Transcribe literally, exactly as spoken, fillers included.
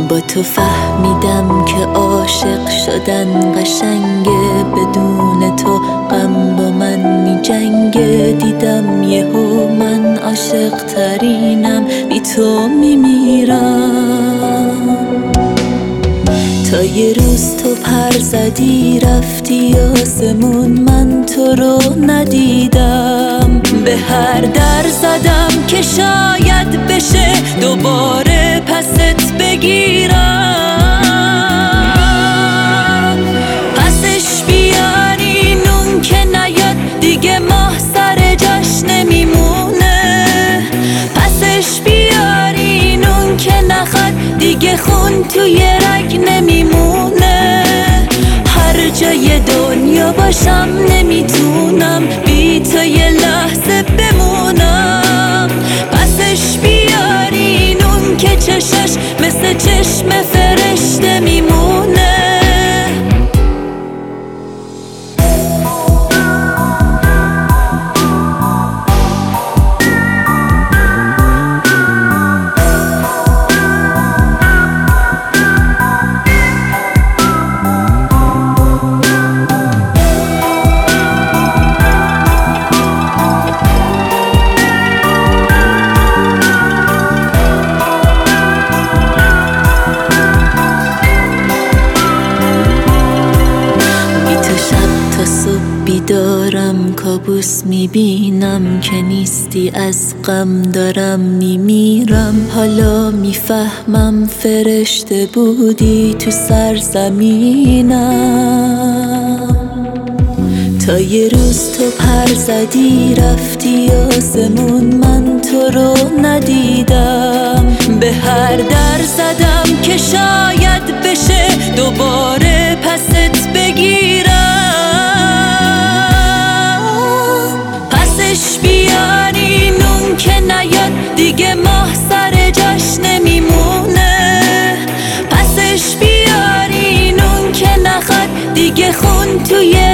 با تو فهمیدم که عاشق شدن قشنگه، بدون تو غم با من می جنگه. دیدم یهو من عاشق ترینم، بی تو می میرم. تا یه روز تو پر زدی رفتی آسمون، من تو رو ندیدم. به هر در زدم که شاید بشه دوباره پست بگیرم. پسش بیاری نون که نیاد دیگه، ماه سر جاش نمیمونه. پسش بیاری نون که نخواد دیگه، خون توی رگ نمیمونه. هر جای دنیا باشم نمیتونم بی تو یه لحظه بمونم. پسش بیاری نون که چشش مثل چشم فرشته میمونه. بیدارم کابوس میبینم که نیستی، از غم دارم میمیرم. حالا میفهمم فرشته بودی تو سرزمینم. تا یه روز تو پر زدی رفتی آسمون، من تو رو ندیدم. به هر در زدم که شاید بشه دوباره پست بگیرم. پسش بیاری نون که نیاد دیگه، ماه سر جاش نمیمونه. پسش بیاری نون که نخواد دیگه، خون توی